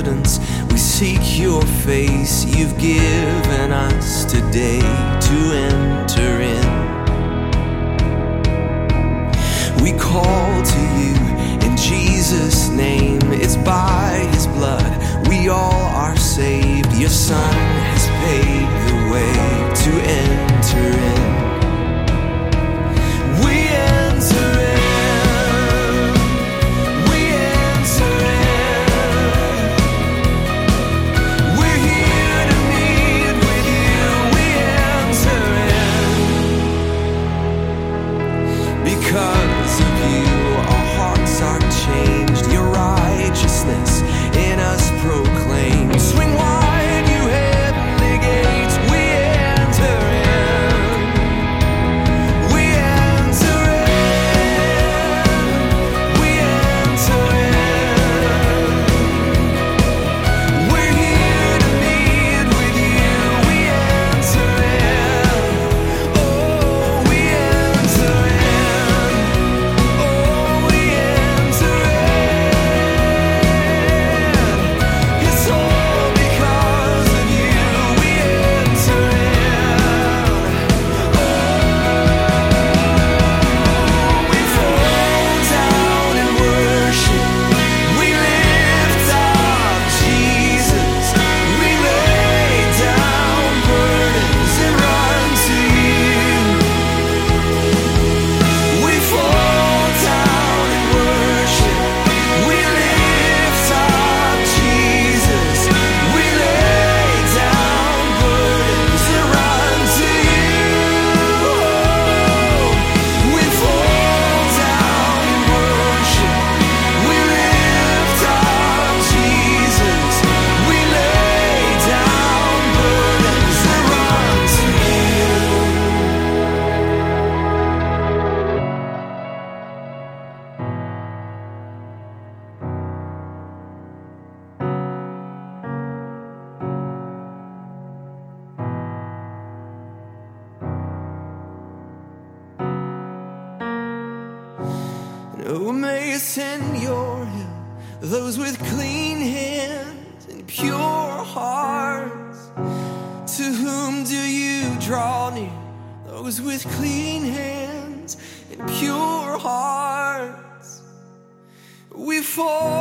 confidence. We seek your face. You've given us today to enter in. We call to you in Jesus' name. It's by his blood we all are saved. Your Son has paved the way to enter in. We enter in. We enter in. We're here to meet with you. We enter in. Because of you, our hearts are changed. Your righteousness in us proclaimed. Swing wide, you heavenly gates. We enter in. We enter in. We enter in. We're here to meet with you. We enter in. Oh, we enter in. Oh, we enter in. It's all because of you. We enter in. Oh, we fall down and worship. We lift up Jesus. We lay down burdens and run to you. We fall down and worship. We lift up Jesus. We lay down burdens and run to you. We fall down and worship. We lift up Jesus. We lay down burdens and run to you. Oh, may ascend your hill those with clean hands and pure hearts. To whom do you draw near? Those with clean hands and pure hearts. We fall